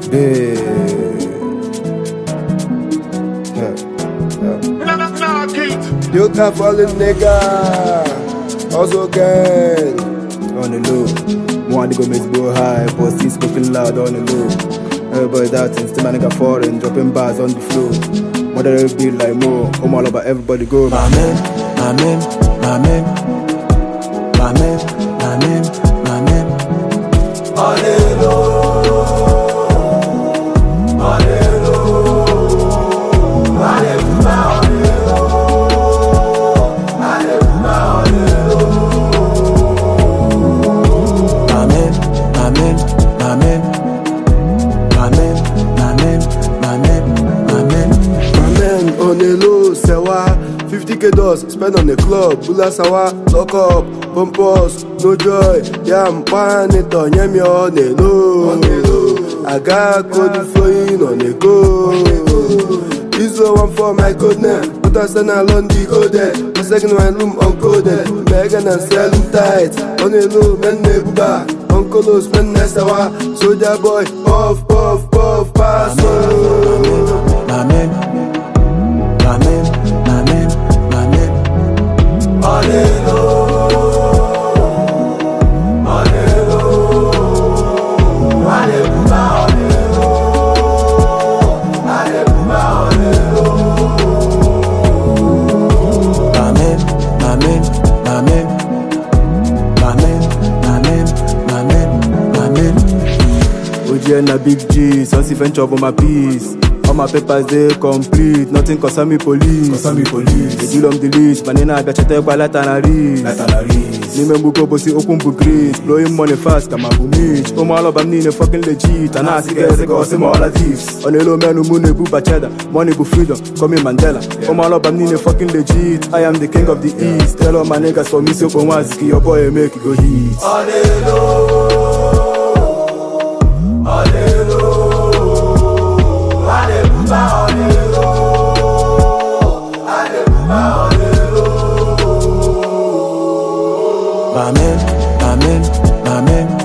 Big. You can fall in nigga. Also again. On the low. One to go make go high, but still spoken loud on the low. Everybody doubting, still my nigga foreign, dropping bars on the floor. Mother will be like more. I'm all about everybody go. My man, my man, my man, my man, my man, my man. Hallelujah. On the low, sewa 50k dollars, spend on the club, Bula sawa, lock up, bumpers, no joy. Yeah, I'm buying it on me on the low. I got code flowing on the go. This one for my code name, but I stand alone decoded. My second one room uncoded. Megan and selling tight. On the low, men nebuba. Uncle Los, men nesawa. Soldier boy, puff, puff, puff, pass. My man. OG na big G, saucy venture for my piece. All my papers they complete, nothing concern me police. They deal on the list, manina I got you take by latanaris. Nimembu go bossy open book great, blowing money fast, come up with me. Oh my love, I'm needing fucking legit, and I see guys go see more all thieves. On the low man who moon a booba cheddar, money go freedom, call me Mandela. Oh my love, I'm needing fucking legit, I am the king of the east. Tell all my niggas for me so for once, your boy make it go hit. On the low. My man, my man, my man.